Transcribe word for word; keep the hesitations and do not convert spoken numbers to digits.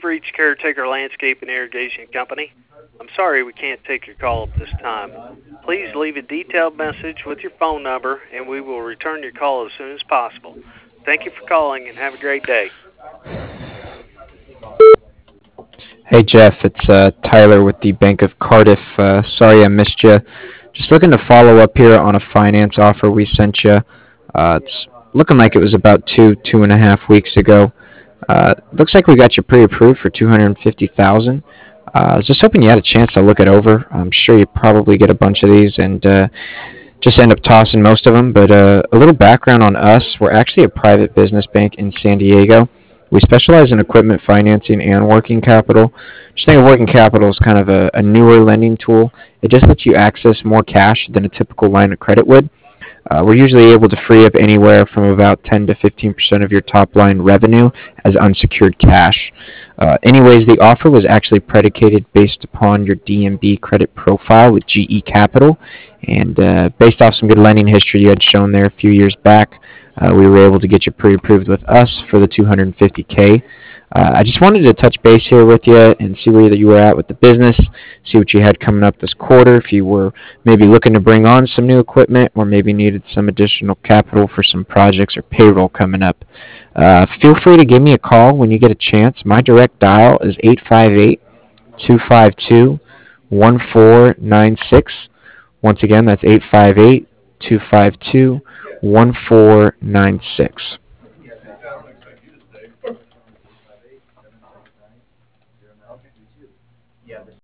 You've reached Caretaker Landscape and Irrigation Company. I'm sorry we can't take your call at this time. Please leave a detailed message with your phone number, and we will return your call as soon as possible. Thank you for calling, and have a great day. Hey Jeff, it's uh, Tyler with the Bank of Cardiff. Uh, sorry I missed you. Just looking to follow up here on a finance offer we sent you. Uh, it's looking like it was about two, two and a half weeks ago. Uh, looks like we got you pre-approved for two hundred fifty thousand. Uh, I was just hoping you had a chance to look it over. I'm sure you probably get a bunch of these and uh, just end up tossing most of them. But uh, a little background on us: we're actually a private business bank in San Diego. We specialize in equipment financing and working capital. Just think of working capital as kind of a, a newer lending tool. It just lets you access more cash than a typical line of credit would. Uh, we're usually able to free up anywhere from about ten to fifteen percent of your top line revenue as unsecured cash. Uh, anyways, the offer was actually predicated based upon your D M B credit profile with G E Capital, and uh, based off some good lending history you had shown there a few years back, uh, we were able to get you pre-approved with us for the two hundred fifty K. Uh, I just wanted to touch base here with you and see where you were at with the business, see what you had coming up this quarter, if you were maybe looking to bring on some new equipment or maybe needed some additional capital for some projects or payroll coming up. Uh, feel free to give me a call when you get a chance. My direct dial is eight five eight, two five two, one four nine six. Once again, that's eight five eight, two five two, one four nine six.